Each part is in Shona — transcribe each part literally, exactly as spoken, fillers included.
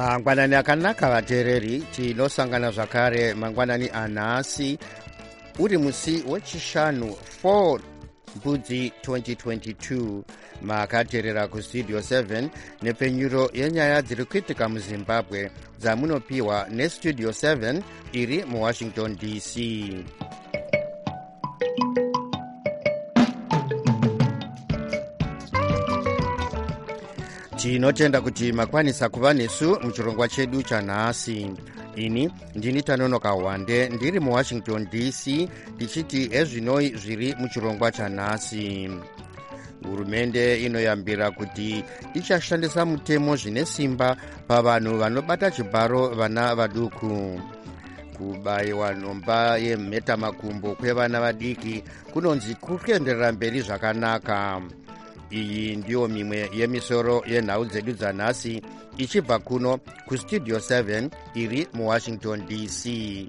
mangwanani akanaka vateereri, tinosangana zvakare mangwanani anhasi uri musi wechishanu four mbudzi twenty twenty-two. makateerera kustudio seven nepfenyuro yenyaya dziri kuitika muzimbabwe dzamunopiwa nestudio seven iri muwashington D C. tinotenda kuti makwanisa kuva nesu muchirongwa chedu chanhasi. ini ndini Tanonoka Wande ndiri muwashington D C ndichiti ezvinoi zviri muchirongwa chanhasi. hurumende inoyambira kuti ichashandisa mutemo zvine simba pavanhu vanobata chibharo vana vaduku. kubayiwa nhomba yemhetamakumbo kwevana vadiki kunonzi kuri kuenderera mberi zvakanaka. iyi ndiyo mimwe yemisoro yenhau dzedu dzanhasi ichibva kuno kustudio seven iri muwashington D C.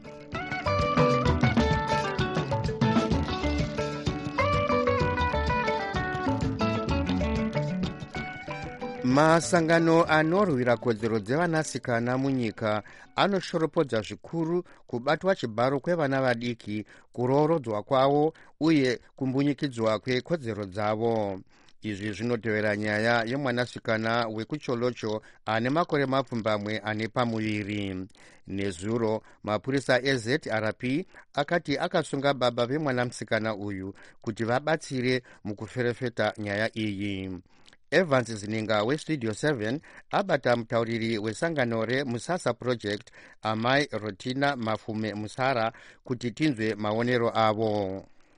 masangano anorwira kodzero dzevanasikana munyika anoshoropodza zvikuru kubatwa chibharo kwevana vadiki, kuroorodzwa kwavo uye kumbunyikidzwa kwekodzero dzavo. izvi zvinotevera nyaya yemwanasikana wekucholocho ane makore mapfumbamwe ane pamuviri. nezuro mapurisa eZ R P akati akasunga baba vemwanasikana uyu kuti vabatsire mukuferefeta nyaya iyi. Evans Zininga westudio seven abata mutauriri wesangano reMusasa Project amai Rotina Mafume Musara kuti tinzwe maonero avo.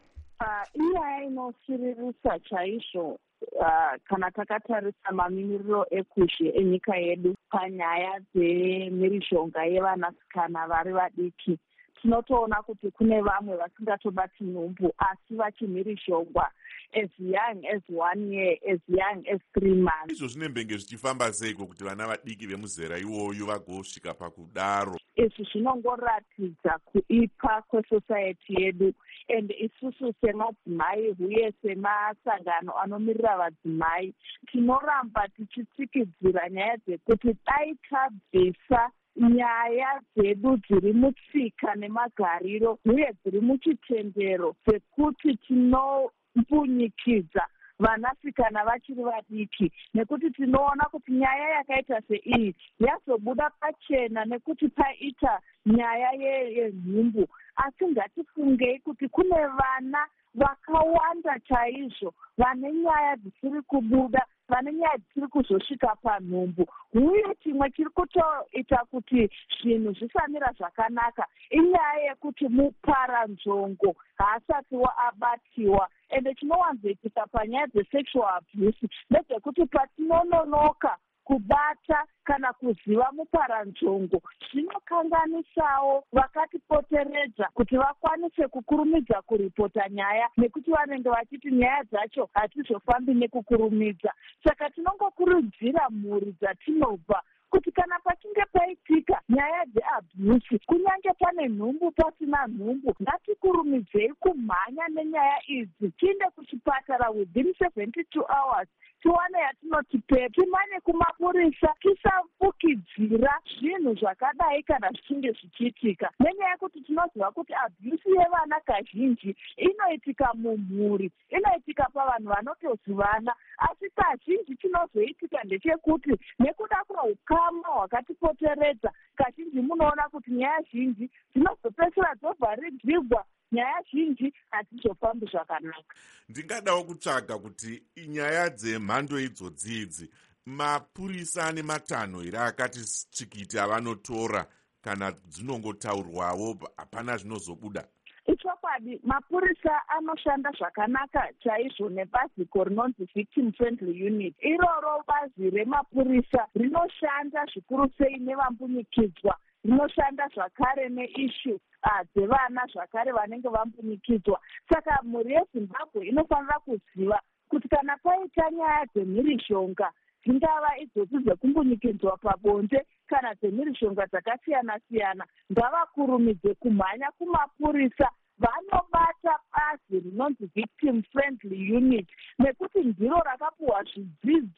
inyaya inosiririsa chaizvo Uh, kana takatarisa mamimiriro ekushi enyika yedu panyaya dzemhirizhonga yevanasikana vari vadiki, tinotoona kuti kune vamwe vasingatobati nhumbu asi vachimhirizhongwa as young as one year, as young as three months. izvo zvinembenge zvichifamba seiko kuti vana vadiki vemuzera iwoyo vagosvika pakudaro? izvi zvinongoratidza kuipa kwesociety yedu, and isusu semadzimai uye semasangano anomirira vadzimai tinoramba tichitsikidzira nyaya dzekuti dai tabvisa nyaya dzedu dziri mutsika nemagariro uye dziri muchitendero dzekuti tinombunyikidza vanasikana vachiri vadiki, nekuti tinoona kuti nyaya yakaita seiyi yazobuda pachena nekuti paita nyaya yenhumbu. asi ngatifungei kuti kune vana vakawanda chaizvo vane nyaya dzisiri kubuda, vane nyaya dzisiri kuzosvika panhumbu. uye chimwe chiri kutoita kuti zvinhu zvisamira zvakanaka inyaya yekuti muparanzvongo haasati waabatiwa. ende chinowanzoitika panyaya dzesexual abuse ndedzekuti patinononoka kubata kana kuziva muparanzvongo zvinokanganisawo vakatipoteredza kuti vakwanise kukurumidza kuripota nyaya, nekuti vanenge vachiti nyaya dzacho hatizofambi nekukurumidza. saka tinongokurudzira mhuri dzatinobva kuti kana pachinge paitika nyaya dzeabhusi, kunyange pane nhumbu pasina nhumbu, ngatikurumidzei kumhanya nenyaya idzi tiende kuchipatara within seventy-two hours tiwane yatinoti pe, timanye kumapurisa, tisafukidzira zvinhu zvakadai kana zvichinge zvichiitika, nenyaya yekuti tinoziva kuti abhusi yevana kazhinji inoitika mumhuri, inoitika pavanhu vanotozivana. asi kazhinji chinozoitika ndechekuti nekuda kweukama hwakatipoteredza kazhinji munoona kuti nyaya zhinji dzinozopedzisira dzovharirwa, nyaya zhinji hadzizofambi zvakanaka. ndingadawo kutsvaga kuti nyaya dzemhando idzodzidzi mapurisa nematanho here akati tsikiti avanotora kana dzinongotaurwawo hapana zvinozobuda? ichokwadi, mapurisa anoshanda zvakanaka chaizvo nebaziko rinonzi victim friendly unit. iroro bazi remapurisa rinoshanda zvikuru sei nevambunyikidzwa, rinoshanda zvakare neishu uh, dzevana zvakare vanenge vambunyikidzwa. saka mhuri yeZimbabwe inofanira kuziva kuti kana paita nyaya dzemhirizhonga, dzingava idzodzi dzekumbunyikidzwa pabonde kana dzemhirizhonga dzakasiyana-siyana, ngavakurumidze kumhanya kumapurisa vanobata bazi rinonzi victim friendly unit, nekuti ndiro rakapuhwa zvidzidzo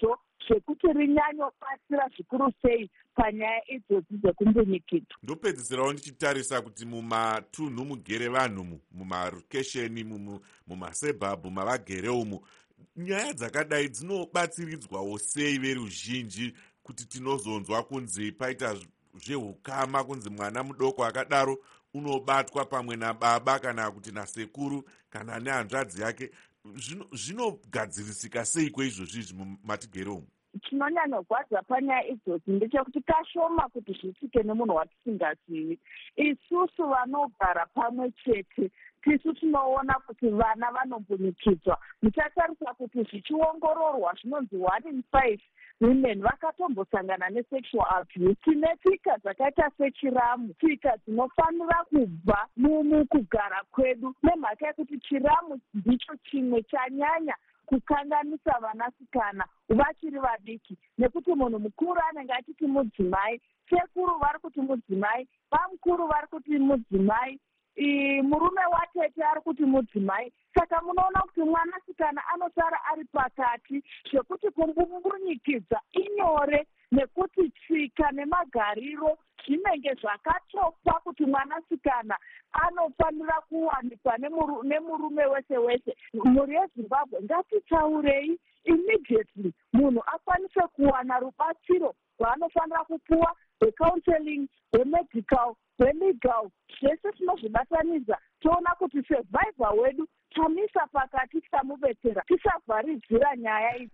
zvekuti rinyanyobatsira zvikuru sei panyaya idzodzi dzekumbunyikidzwa. Ndopedzisirawo ndichitarisa kuti mumatunhu mugere vanhu mumarokesheni mumasebhabhu mavagere umu, nyaya dzakadai dzinobatsiridzwawo sei veruzhinji, kuti tinozonzwa kunzi paita zvehukama kunzi mwana mudoko akadaro unobatwa pamwe nababa kana kuti nasekuru kana nehanzvadzi yake. Zvinogadzirisika sei kweizvozvizvi mumatigere umu? Chinonyanyogwadza panyaya idzodzi ndechekuti kashoma kuti zviitike nemunhu watisingazivi. Isusu vanogara pamwe chete tisu tinoona kuti vana vanombunyikidzwa. Muchatarisa kuti zvichiongororwa zvinonzi one in five women vakatombosangana nesexual abuse. Tine tsika dzakaita sechiramu, tsika dzinofanira kubva mukugara kwedu, nemhaka yekuti chiramu ndicho chimwe chanyanya kukanganisa vanasikana vachiri vadiki, nekuti munhu mukuru anenge achiti mudzimai, sekuru vari kuti mudzimai, bamukuru vari kuti mudzimai, murume watete ari kuti mudzimai. Saka munoona kuti mwanasikana anosara ari pakati, zvekuti kumbunyikidza inyore nekuti tsika nemagariro zvinenge zvakatopwa kuti mwanasikana anofanira kuwanikwa nemurume wese wese. Mhuri yeZimbabwe ngatitaurei immediately munhu akwanise kuwana rubatsiro rwaanofanira kupuwa, hwecounseling, hwemedical, hwelegal, zvese tinozvibatanidza toona kuti survivor wedu tamisa pakati, tamubetsera, tisavharidzira nyaya idzi.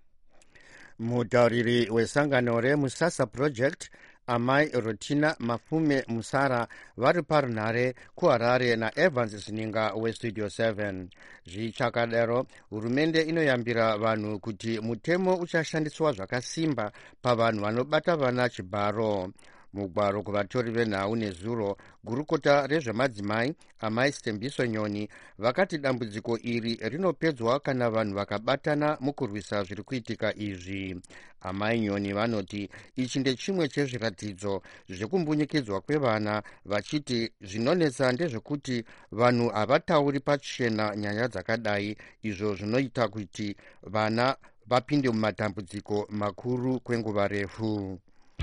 Mutauriri wesangano remusasa project amai Rotina Mafume Musara vari parunhare kuHarare naEvans Zininga westudio seven. Zvichakadaro, hurumende inoyambira vanhu kuti mutemo uchashandiswa zvakasimba pavanhu vanobata vana chibharo. Mugwaro kuvatori venhau nezuro, gurukota rezvemadzimai amai Stembiso Nyoni vakati dambudziko iri rinopedzwa kana vanhu vakabatana mukurwisa zviri kuitika izvi. Amai Nyoni vanoti ichi ndechimwe chezviratidzo zvekumbunyikidzwa kwevana, vachiti zvinonetsa ndezvekuti vanhu havatauri pachena nyaya dzakadai, izvo zvinoita kuti vana vapinde mumatambudziko makuru kwenguva refu.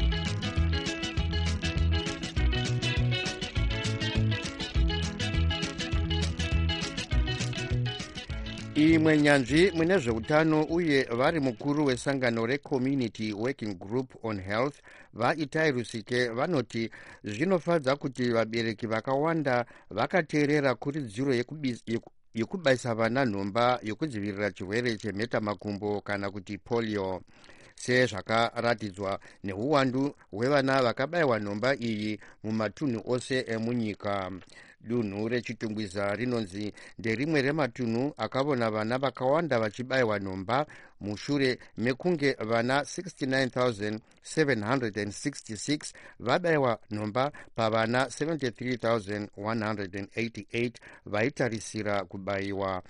Imwe nyanzvi mune zveutano uye vari mukuru wesangano reCommunity Working Group on Health vaItai Rusike vanoti zvinofadza kuti vabereki vakawanda vakateerera kuridziro yekubaisa vana nhomba yokudzivirira chirwere chemhetamakumbo kana kuti polio, sezvakaratidzwa neuwandu hwevana vakabayiwa nhomba iyi mumatunhu ose emunyika. Dunhu rechitungwiza rinonzi nderimwe rematunhu akavona vana vakawanda vachibayiwa nhomba mushure mekunge vana sixty-nine thousand seven hundred sixty-six vabayiwa nhomba pavana seventy-three thousand one hundred eighty-eight vaitarisira kubayiwa.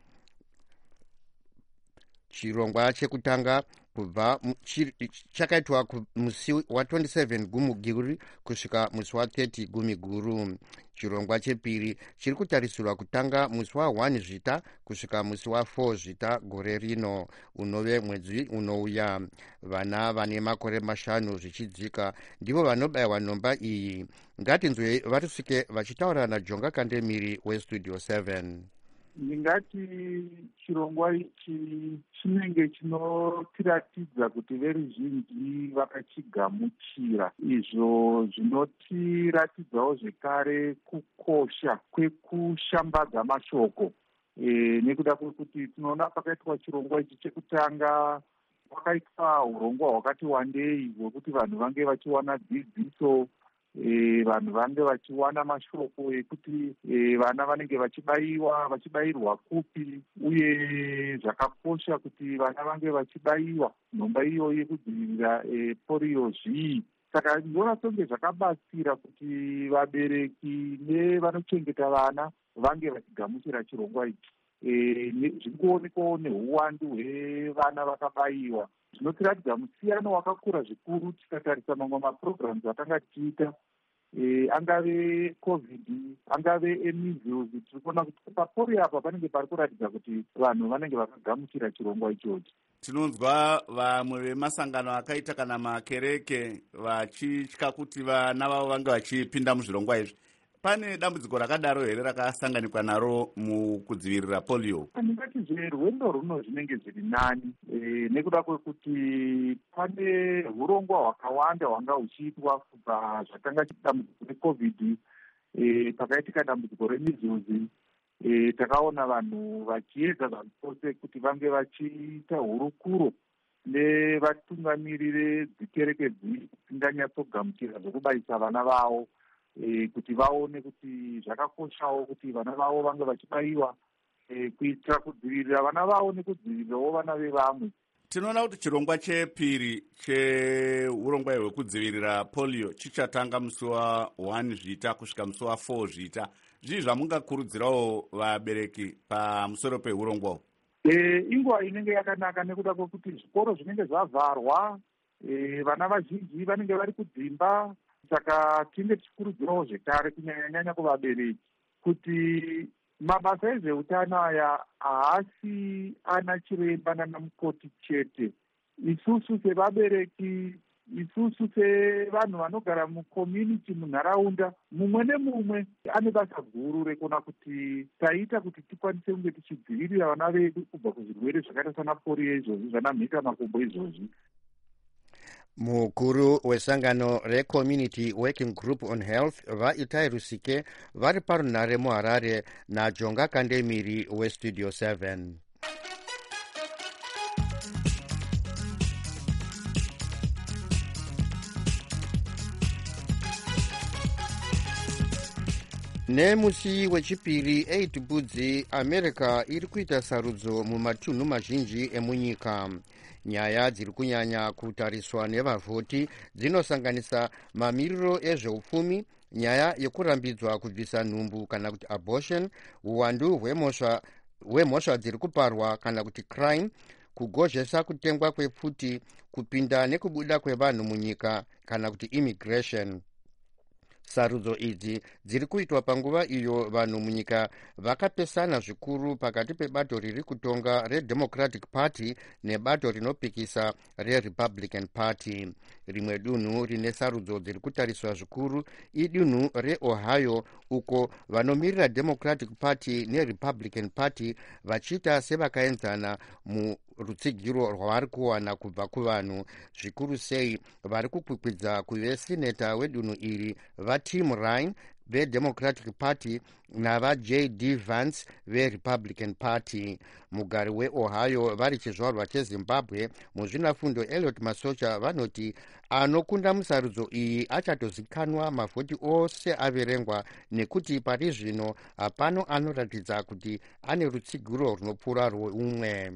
Chirongwa chekutanga kubva chakaitwa musi wa twenty-seven Gumiguru kusvika musi wa thirty Gumiguru. Chirongwa chepiri chiri kutarisirwa kutanga musi wa one Zvita kusvika musi wa four Zvita gore rino unove mwedzi unouya. Vana vane makore mashanu zvichidzika ndivo vanobayiwa nhomba iyi. Ngatinzwe vaRusike vachitaura naJonga Kandemiri westudio seven. Ndingati chirongwa ichi chinenge chinotiratidza kuti veruzhinji vakachigamuchira, izvo zvinotiratidzawo zvekare kukosha kwekushambadza mashoko. E, nekuda kwekuti tinoona pakaitwa chirongwa ichi chekutanga pakaitwa urongwa hwakati wandei hwekuti vanhu vange vachiwana dzidziso, E, vanhu vange vachiwana mashoko ekuti e, vana vanenge vachibayiwa vachibayirwa kupi, uye zvakakosha kuti vana vange vachibayiwa nhomba iyo yekudzivirira e, polio zvii. Saka ndinoona songe zvakabatsira kuti vabereki nevanochengeta vana vange vachigamuchira chirongwa ichi. E, zviri kuonekwawo neuwandu hwevana vakabayiwa zvinotiratidza musiyano wakakura zvikuru tikatarisa mamwe mapurogiramu atanga tichiita e, angave covid angave emeasles. Tiri kuona kuti papolio apa panenge pari kuratidza kuti vanhu vanenge vakagamuchira chirongwa ichochi. Tinonzwa vamwe vemasangano akaita kana makereke vachitya kuti vana vavo vange vachipinda muzvirongwa izvi. Pane dambudziko rakadaro here rakasanganikwa naro mukudzivirira polio? Ndingati zverwendo runo zvinenge zviri nani e, nekuda kwekuti pane urongwa hwakawanda hwanga huchiitwa kubva zvakanga dambudziko recovid e, pakaitika dambudziko remeasles. E, takaona vanhu vachiedza zvakose kuti vange vachiita hurukuro nevatungamirire dzikereke dzisinganyatsogamuchira zvokubayisa vana vavo, e, kuti vaone kuti zvakakoshawo kuti vana vavo vange vachibayiwa e, kuitira kudzivirira vana vavo nekudzivirirawo vana vevamwe. Tinoona kuti chirongwa chepiri cheurongwa hwekudzivirira polio chichatanga musi wa one zvita kusvika musi wa four zvita. Zvii zvamungakurudzirawo vabereki pamusoro peurongwa? E, inguva inenge yakanaka nekuda kwekuti zvikoro zvinenge zvavharwa, e, vana vazhinji vanenge vari kudzimba. Saka tinge tichikurudzirawo zvekare kunyanya-nyanya kuvabereki kuti mabasa ezveutano aya haasi ana chiremba nana mukoti chete. Isusu sevabereki, isusu sevanhu vanogara mucommunity, munharaunda, mumwe nemumwe ane basa guru rekuona kuti taita kuti tikwanise kunge tichidzivirira vana vedu kubva kuzvirwere zvakaita sana polio izvozvi, zvana mhika makumbo izvozvi. Mukuru wesangano reCommunity Working Group on Health vaItai Rusike vari parunhare muHarare naJonga Kandemiri weStudio seven. Nemusi wechipiri eight budzi America iri kuita sarudzo mumatunhu mazhinji emunyika. Nyaya dziri kunyanya kutariswa nevavhoti dzinosanganisa mamiriro ezveupfumi, nyaya yekurambidzwa kubvisa nhumbu kana kuti abortion, uwandu hwemhosva hwemhosva dziri kuparwa kana kuti crime, kugozhesa kutengwa kwepfuti, kupinda nekubuda kwevanhu munyika kana kuti immigration. Sarudzo idzi dziri kuitwa panguva iyo vanhu munyika vakapesana zvikuru pakati pebato riri kutonga reDemocratic Party nebato rinopikisa reRepublican Party. Rimwe dunhu rine sarudzo dziri kutariswa zvikuru idunhu reOhio, uko vanomirira Democratic Party neRepublican Party vachiita sevakaenzana murutsigiro rwavari kuwana kubva kuvanhu, zvikuru sei vari kukwikwidza kuvesineta wedunhu iri vaTim Ryan veDemocratic Party navaJ D Vance veRepublican Party. Mugari weOhio vari chizvarwa cheZimbabwe muzvinafundo Elliot Masocha vanoti anokunda musarudzo iyi achatozikanwa mavhoti ose averengwa, nekuti pari zvino hapano anoratidza kuti ane rutsigiro runopfuura rweumwe.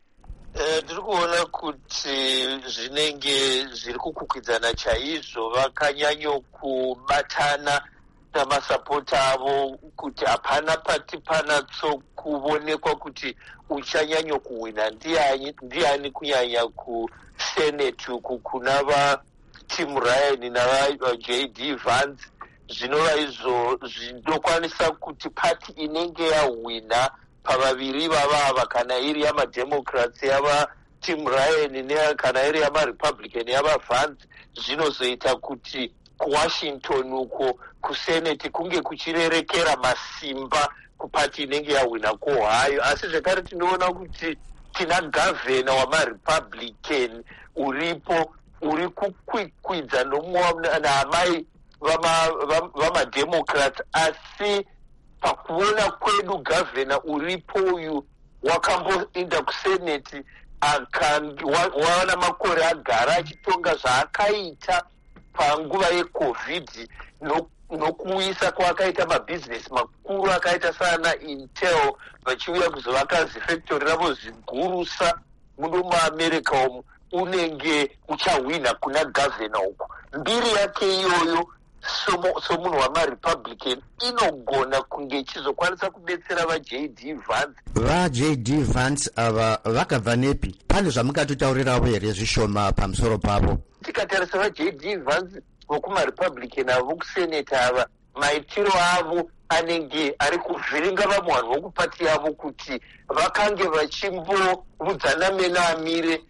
Tiri kuona kuti zvinenge zviri kukwikwidza chaizvo, vakanyanyo kubatana namasapota avo kuti hapana pati panatso kuonekwa kuti uchanyanyo kuwina ndiani, ndiani kunyanya kusenate uku kuna vaTim Ryan navaJ D Vance. Zvinova izvo zvinokwanisa kuti pati inenge yawina pavaviri vavava, kana iri yamademocrats yavaTim Ryan kana iri yamaRepublican yavaVance, zvinozoita kuti kuWashington uko kusenate kunge kuchirerekera masimba kupati inenge yawina kuOhio. Asi zvekare tinoona kuti tina gavhena wamaRepublican uripo uri kukwikwidza naamai vamademocrats, asi pakuona kwedu gavhena uripo uyu wakamboinda kusenate waona makore agara achitonga zvaakaita panguva yecovid nokuisa kwakaita mabhizinesi makuru akaita sana Intel vachiuya kuzovaka zifactory ravo zigurusa muno muAmerica umu, unenge uchawina kuna gavhena uku. Mbiri yake iyoyo somunhu wamaRepublican inogona kunge ichizokwanisa kudetsera vaJ D Vance. VaJ D Vance ava vakabva nepi? Pane zvamungatotaurirawo here zvishoma pamusoro pavo? Tikatarisa vaJ D Vance vokumarepublican ava vokuseneta ava maitiro avo anenge ari kuvhiringa vamwe vanhu vokupati yavo kuti vakange vachimbovudzana mene amire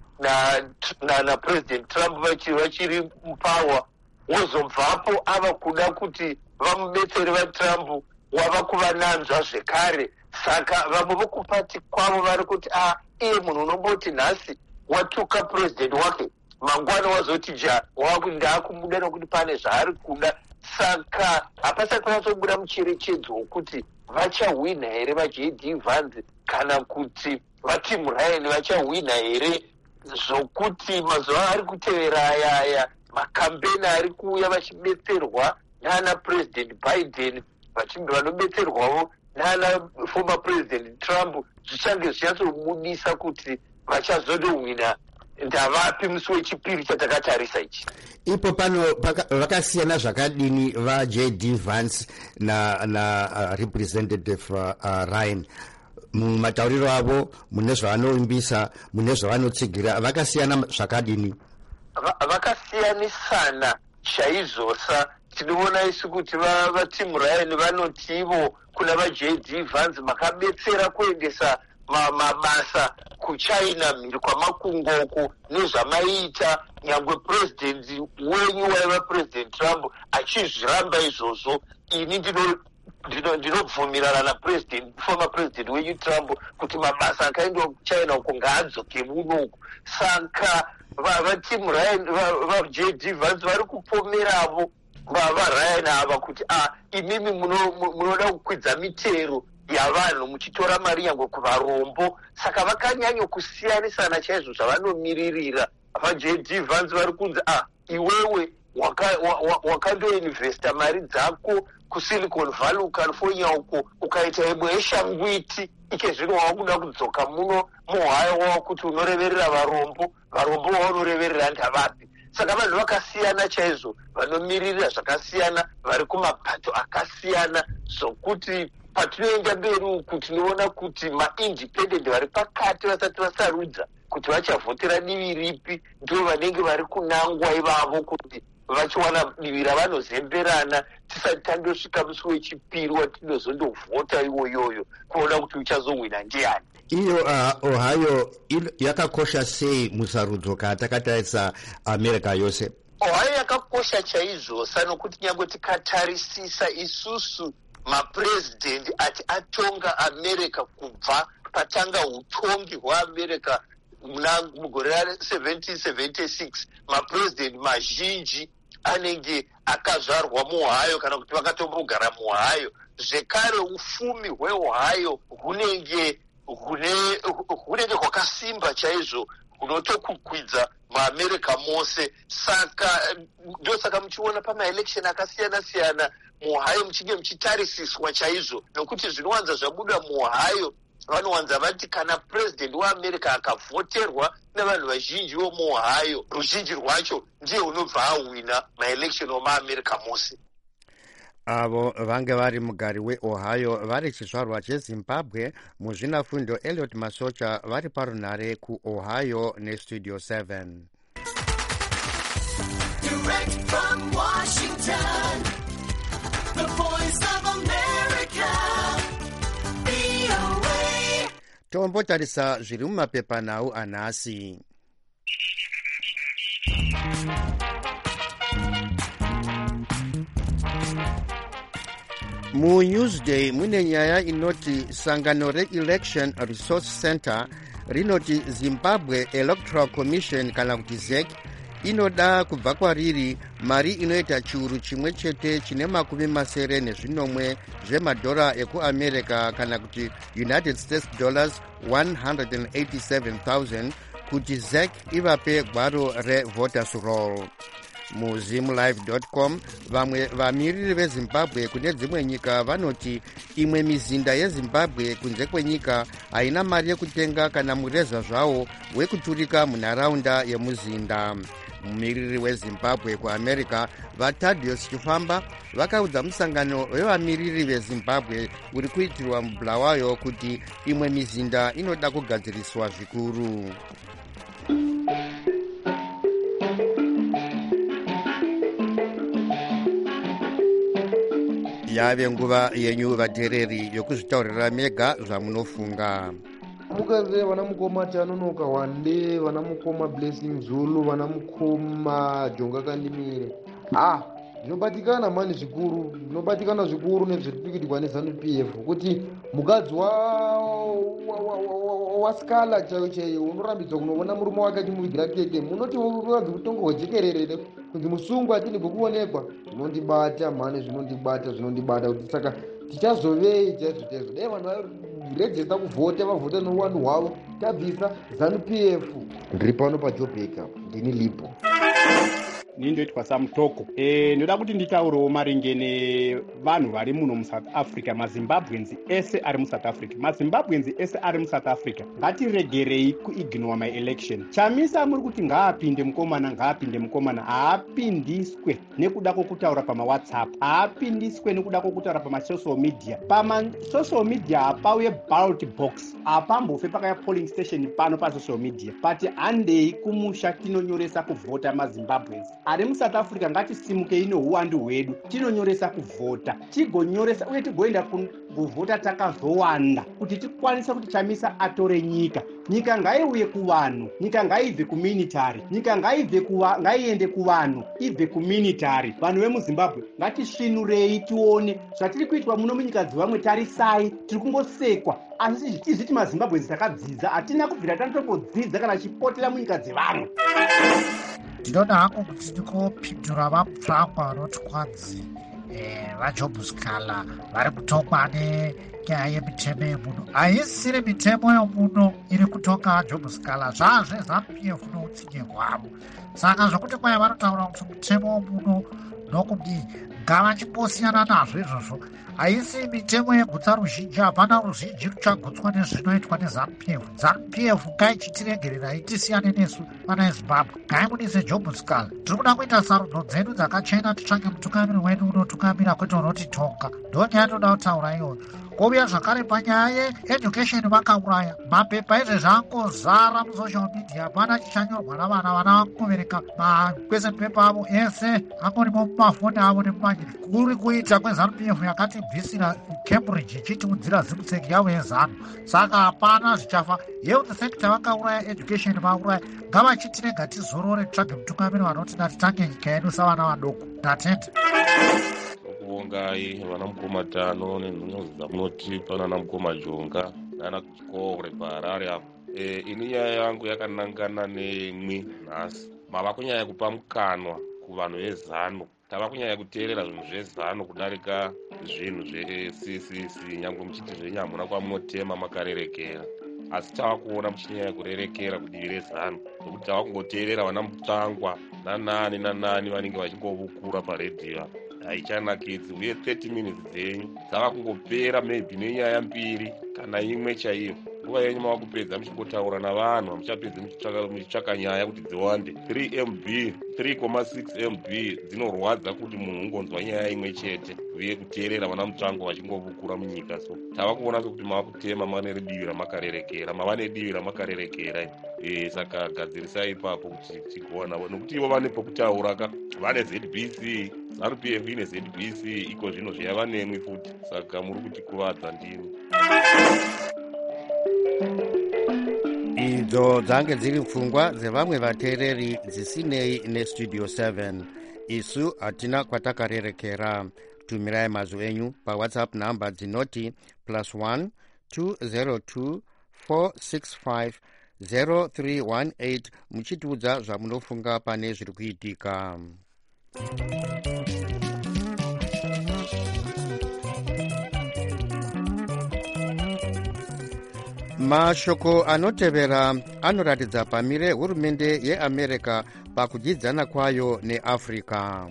napresident Trump vachiri mupawa, wozobvapo ava kuda kuti vamubetsere vaTrump wava kuvananzva zvekare. Saka vamwe vokupati kwavo vari kuti a iye munhu unomboti nhasi watuka president wake, mangwana wazoti ja ndakumuda nokuti pane zvaari kuda. Saka hapasati panatsobuda mucherechedzo wokuti vachahwina here vaJ D Vance kana kuti vaTim Ryan vachahwina here, zvokuti mazuva ari kutevera ayaya makambeni ari kuuya vachibetserwa nana president Biden vanobetserwawo nana former president Trump zvichange zvichasobudisa kuti vachazodohwina ndavapi musi wechipiri chatakatarisa ichi. Ipo pano vakasiyana zvakadini vaJ D Vance na, na uh, representative uh, Ryan mumatauriro avo, mune zvavanoimbisa, mune zvavanotsigira, vakasiyana zvakadini? Vakasiyanisana chaizvosa. Tinoona isu kuti vaTim Ryan vanoti ivo kuna vaJ D Vance makabetsera kuendesa mabasa kuChina mhiri kwamakungoko nezvamaita, nyangwe president wenyu waiva president Trump achizviramba izvozvo. Ini ndinobvumirana napresident former president wenyu Trump kuti mabasa akaendwa kuChina uko ngaadzoke munoku. Saka vaTim Ryan vaJ D Vance vari kupomeravo vaRyan ava kuti a imimi munoda kukwidza mitero yavanhu muchitora mari yangu kuvarombo. Saka vakanyanya kusiyanisana chaizvo zvavanomiririra. vaJ D Vance vari kunzi a iwewe wakandoinvesta mari dzako kuSilicon Valley California uko ukaita imwe yeshangwiti, ike zvino wakuda kudzoka muno muHohio wakuti unoreverera varombo, varombo waunoreverera ndavapi. Saka vanhu vakasiyana chaizvo, vanomiririra zvakasiyana, vari kumapato akasiyana, zvokuti patinoenda mberi uku tinoona kuti maindependent vari pakati vasati vasarudza kuti vachavhotera divi ripi ndivo vanenge vari kunangwa ivavo kuti vachiwana divi ravanozemberana tisati tandosvika musi wechipiri watinozondovhota iwoyoyo kuona kuti uchazohwina ndiani. Iyo uh, Ohio yakakosha sei musarudzo katakataisa America yose? Ohio yakakosha chaizvo sanokuti nyangwe tikatarisisa isusu mapresident ati atonga America kubva patanga utongi hwaAmerica mugore ra-seventeen seventy-six, mapresident mazhinji anenge akazvarwa muOhio kana kuti vakatombogara muOhio. Zvekare ufumi hweOhio hunenge hunenge hwakasimba chaizvo, hunotokukwidza muAmerica mose. Saka ndosaka muchiona pamaelection akasiyana siyana muOhio muchinge muchitarisiswa chaizvo, nokuti zvinowanza zvabuda muOhio vanowanza vati kana president weAmerica akavhoterwa nevanhu vazhinji vomuOhio, ruzhinji rwacho ndiye unobva ahwina maelection omaAmerica mose. Avo vange vari mugari weOhio vari chizvarwa cheZimbabwe. Muzvinafundo Elliot Masocha vari parunhare kuOhio neStudio seven. Direct from Washington, the voice of America, V O A. Tombotarisa zviri mumapepanhau anhasi. MuNewsday mune nyaya inoti sangano reElection Resource Center rinoti Zimbabwe Electoral Commission kana kuti Z E C inoda kubva kwariri mari inoita chiuru chimwe chete chine makumi masere nezvinomwe zvemadhora ekuAmerica kana kuti United States dollars one hundred eighty-seven thousand kuti Z E C ivape gwaro revoters roll. muzimlive dot com vamwe vamiriri veZimbabwe kune dzimwe nyika vanoti imwe mizinda yeZimbabwe kunze kwenyika haina mari yekutenga kana mureza zvawo wekuturika munharaunda yemuzinda. Mumiriri weZimbabwe kuAmerica vaTadios Chifamba vakaudza musangano wevamiriri veZimbabwe uri kuitirwa muBulawayo kuti imwe mizinda inoda kugadziriswa zvikuru. yave nguva yenyu vateereri yokuzvitaurira mega zvamunofunga. mukaze vana mukoma Tanonoka Wande, vana mukoma Blessing Zulu, vana mukoma Jonga Kandimire. Ah, zvinobatikana mani zvikuru, zvinobatikana zvikuru nezvirikuitirwa neZANU P F kuti mukadzi waskala chaiyo chaiyo unorambidzwa kunoona murume wake achimuvigira keke, munoti uradzi kutongo hwejekerere kunzi musungu atini kwekuonekwa. Zvinondibata mani, zvinondibata zvinondibata kuti saka tichazovei chaizvo chaizvo dai vanhu varejesta kuvhota vavhota nouwandu hwavo tabvisa ZANU P F. Ndiri pano paJobeka, ndini Lipo. nindoitwa samutoko. E, ndoda kuti nditaurewo maringe nevanhu vari muno muSouth Africa, mazimbabwenzi ese ari muSouth Africa. Mazimbabwenzi ese ari muSouth Africa ngatiregerei kuignore my election. Chamisa muri kuti ngaapinde mukomana, ngaapinde mukomana, haapindiswe nekuda kwokutaura pamawhatsapp, haapindiswe nekuda kwokutaura pamasocial media. Pamasocial media hapauye ballot box, hapambofe pakaya polling station pano pasocial media, pati handei kumusha tinonyoresa kuvhota mazimbabwenzi ari muSouth Africa. Ngatisimukei neuwandu hwedu tinonyoresa kuvhota, tigonyoresa uye tigoenda kuvhota takazowanda kuti tikwanise kuti Chamisa atore nyika. Nyika ngaiuye kuvanhu, nyika ngaibve kuminitary, nyika ngaibve kuva ngaiende kuvanhu, ibve kuminitary. Vanhu vemuZimbabwe ngatisvinurei tione zvatiri kuitwa muno munyika dzevamwe. Tarisai, tiri kungosekwa, asi tiziti maZimbabwenzi takadzidza, hatina kubvira tanotombodzidza kana chipotera munyika dzevamwe. Ndinoda hangu kuti ndikopindura vamutsvangwa vanoti kwanzi vaJobhuskala vari kutongwa nenyaya yemitemo yemuno. Haisiri mitemo yemuno iri kutonga vaJobhuskala, zvazveZANU P F noutsinye hwavo. Saka zvokuti kwaya vanotaura kuti mutemo wemuno nokudii ngavachimbosiyana nazvo izvozvo. Haisi mitemo yegutsa ruzhinji, hapana ruzhinji ruchagutswa nezvinoitwa neZANU P F. ZANU P F ngaichitiregererai tisiyane nesu vana veZimbabwe, ngaimudise Jobhuskala. Tiri kuda kuita sarudzo dzedu dzakachena, titsvange mutungamiri wedu unotungamira kwete unotitonga. Ndonyaya toda kutaura iyoyo. Kouya zvakare panyaya yeeducation vakauraya mapepa izvezvi angozara musocial media, hapana chichanyorwa navana. Vana vakuvereka makwese pepa avo ese angorimo mumafoni avo nemumanyiri. Kuri kuita kweZANU P F yakati bvisira Cambridge ichitiudzira zimutseki yavo yeZANU. Saka hapana zvichafa. Health sector vakauraya, education vauraya. Ngavachitirega tizorore titsvage mutungamiri vanoti natitange nyika yedu savana vadoko. Ndatenda kubongai vana mukoma Tano nenhunyanzvi dzamunoti panana mukoma Jonga nana Chikore paHarare apo. E, ini nyaya yangu yakanangana nemwi nhasi. Mava kunyanya kupa mukanwa kuvanhu veZANU. Tava kunyanya kuteerera zvinhu zveZANU kudarika zvinhu zveC C C, nyange muchiti zvenyu hamuna kwamunotema makarerekera. Asi tava kuona muchinyanya kurerekera kudivi reZANU, nokuti tava kungoteerera vana mutsvangwa nanani nanani vanenge vachingovukura paredhiyo. Haichanakidzi, uye thirty minutes dzenyu dzava kungopera maybe nenyaya mbiri kana imwe chaiyo. Nguva yenyu mava kupedza muchingotaura navanhu, hamuchapedzi muchitsvaka nyaya kuti dziwande. three M B, three point six M B dzinorwadza kuti munhu ungonzwa nyaya imwe chete, uye kuteerera vana mutsvango vachingovukura munyika. So tava kuona sokuti mava kutema mane divi ramakarerekera, mava nedivi ramakarerekera. E, saka gadzirisai ipapo kuti tigoona, nokuti ivo vane pokutaura ka, vane Z B C, ZANU P F ine Z B C, iko zvino zveyava nemwi futi. Saka muri kutikuvadza ndini. Idzo dzange dziri pfungwa dzevamwe vateereri dzisinei nestudio seven. Isu hatina kwatakarerekera. Tumirai mazwi enyu paWhatsApp namba dzinoti plus one two zero two four six five zero three one eight muchitiudza zvamunofunga pane zviri kuitika. Mashoko anotevera anoratidza pamire hurumende yeAmerica pakudyidzana kwayo neAfrica.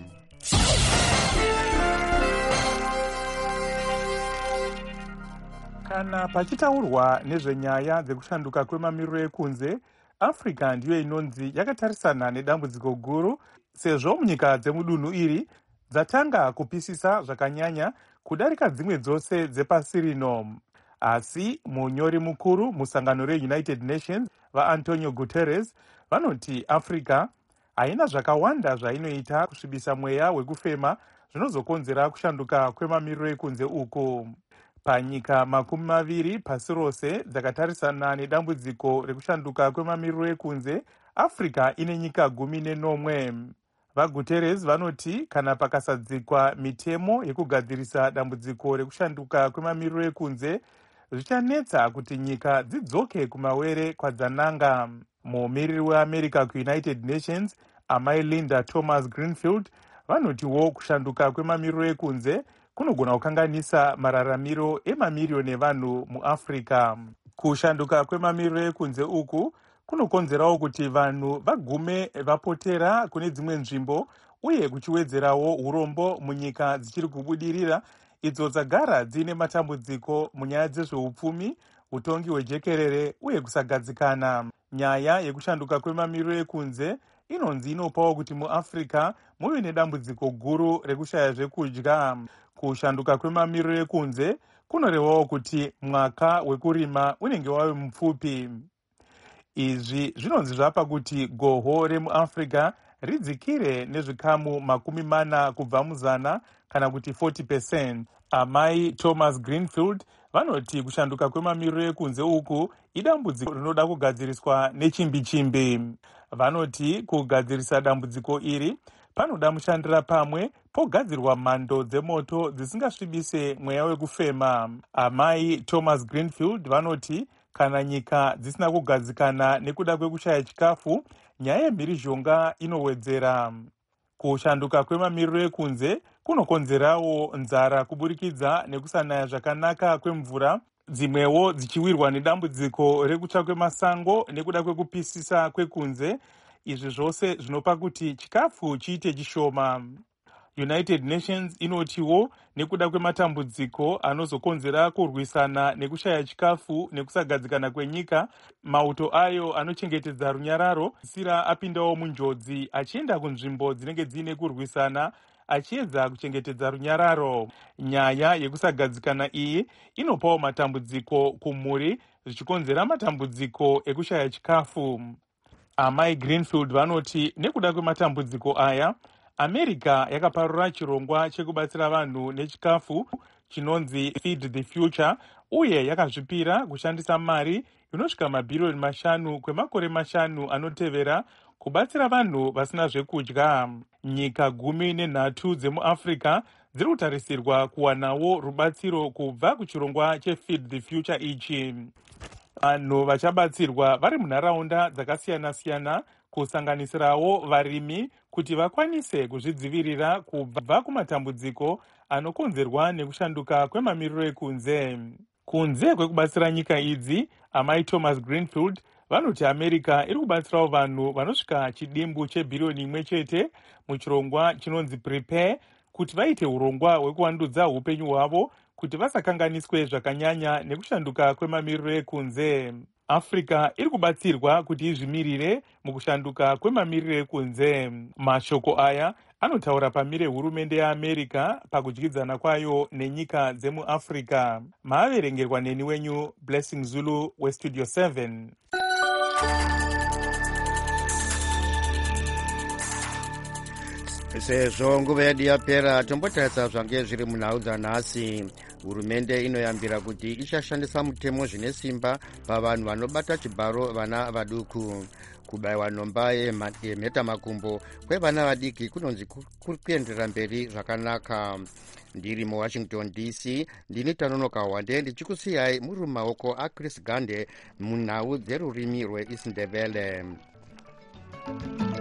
Kana pachitaurwa nezvenyaya dzekushanduka kwemamiriro ekunze, Africa ndiyo inonzi yakatarisana nedambudziko guru, sezvo munyika dzemudunhu iri dzatanga kupisisa zvakanyanya kudarika dzimwe dzose dzepasi rino. Asi munyori mukuru musangano reUnited Nations vaAntonio Guterres vanoti Africa haina zvakawanda zvainoita kusvibisa mweya wekufema zvinozokonzera kushanduka kwemamiriro ekunze uko. Panyika makumi maviri pasi rose dzakatarisana nedambudziko rekushanduka kwemamiriro ekunze, Africa ine nyika gumi nenomwe. VaGuterres vanoti kana pakasadzikwa mitemo yekugadzirisa dambudziko rekushanduka kwemamiriro ekunze, zvichanetsa kuti nyika dzidzoke kumawere kwadzananga. Mumiriri weAmerica kuUnited Nations, amai Linda Thomas Greenfield, vanotiwo kushanduka kwemamiriro ekunze kunogona kukanganisa mararamiro emamiriyoni evanhu muAfrica. Kushanduka kwemamiriro ekunze uku kunokonzerawo kuti vanhu vagume vapotera kune dzimwe nzvimbo uye kuchiwedzerawo urombo munyika dzichiri kubudirira idzo dzagara dziine matambudziko munyaya dzezveupfumi, utongi hwejekerere uye kusagadzikana. Nyaya yekushanduka kwemamiriro ekunze inonzi inopawo kuti muAfrica muve nedambudziko guru rekushaya zvekudya. Kushanduka kwemamiriro ekunze kunorevawo kuti mwaka wekurima unenge wave mupfupi. Izvi zvinonzi zvapa kuti goho remuAfrica ridzikire nezvikamu makumi mana kubva muzana kana kuti forty percent. Amai Thomas Greenfield vanoti kushanduka kwemamiriro ekunze uku idambudziko rinoda kugadziriswa nechimbi-chimbi. Vanoti kugadzirisa dambudziko iri panoda mushandira pamwe pogadzirwa mhando dzemoto dzisingasvibise mweya wekufema. Amai Thomas Greenfield vanoti kana nyika dzisina kugadzikana nekuda kwekushaya chikafu, nyaya yemhirizhonga inowedzera. Kushanduka kwemamiriro ekunze kunokonzerawo nzara kuburikidza nekusanaya zvakanaka kwemvura, dzimwewo dzichiwirwa nedambudziko rekutsva kwemasango nekuda kwekupisisa kwekunze. Izvi zvose zvinopa kuti chikafu chiite chishoma. United Nations inotiwo nekuda kwematambudziko anozokonzera kurwisana nekushaya chikafu nekusagadzikana kwenyika, mauto ayo anochengetedza runyararo sira apindawo munjodzi achienda kunzvimbo dzinenge dziine kurwisana achiedza kuchengetedza runyararo. Nyaya yekusagadzikana iyi inopawo matambudziko kumhuri zvichikonzera matambudziko ekushaya chikafu. Amai Greenfield vanoti nekuda kwematambudziko aya, America yakaparura chirongwa chekubatsira vanhu nechikafu chinonzi Feed the Future uye yakazvipira kushandisa mari inosvika mabhiriyoni mashanu kwemakore mashanu anotevera kubatsira vanhu vasina zvekudya. Nyika gumi nenhatu dzemuAfrica dziri kutarisirwa kuwanawo rubatsiro kubva kuchirongwa cheFeed the Future ichi. Vanhu vachabatsirwa vari munharaunda dzakasiyana-siyana kusanganisirawo varimi kuti vakwanise kuzvidzivirira kubva kumatambudziko anokonzerwa nekushanduka kwemamiriro ekunze. Kunze kwekubatsira nyika idzi, amai Thomas Greenfield vanoti America iri kubatsirawo vanhu vanosvika chidimbu chebhiriyoni imwe chete muchirongwa chinonzi Prepare kuti vaite urongwa hwekuvandudza upenyu hwavo kuti vasakanganiswe zvakanyanya nekushanduka kwemamiriro ekunze. Africa iri kubatsirwa kuti izvimirire mukushanduka kwemamiriro ekunze. Mashoko aya anotaura pamire hurumende yeAmerica pakudyidzana kwayo nenyika dzemuAfrica. Maaverengerwa neni wenyu Blessing Zulu weStudio seven. Sezvo nguva yedu yapera, tombotarisa zvange zviri munhau dzanhasi. Hurumende inoyambira kuti ichashandisa mutemo zvine simba pavanhu vanobata chibharo vana vaduku. Kubayiwa nhomba yemhetamakumbo kwevana vadiki kunonzi kuri kuenderera mberi zvakanaka. Ndiri muWashington D C, ndini Tanonoka Wande ndichikusiyai muri mumaoko aChris Gande munhau dzerurimi rweIsindebele.